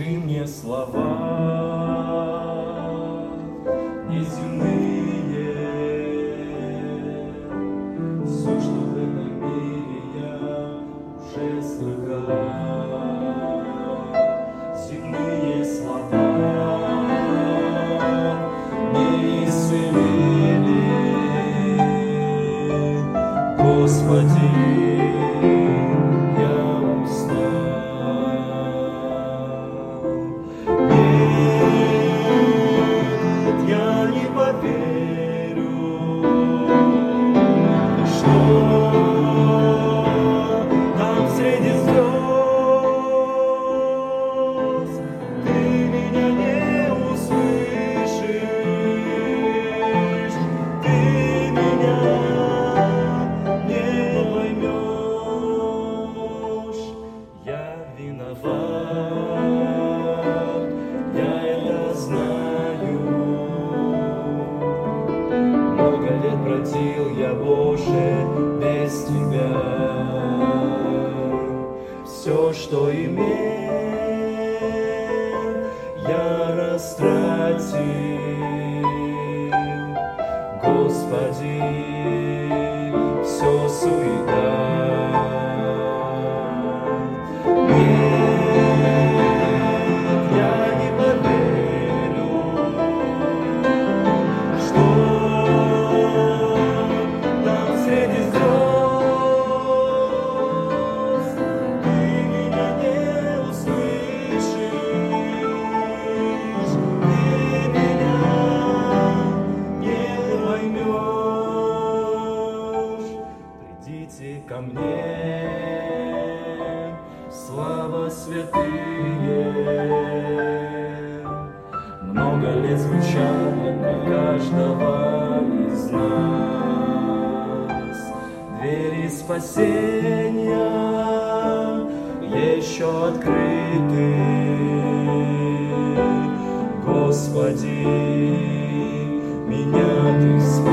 Скажи мне слова неземные, все, что в этом мире я уже слыхал. Земные слова не исцелили, Господи. Бродил я, Боже, без Тебя. Все, что имел, я растратил, Господи, все суета. Ко мне, слава святые, много лет звучало для каждого из нас. Двери спасения еще открыты, Господи, меня Ты спаси.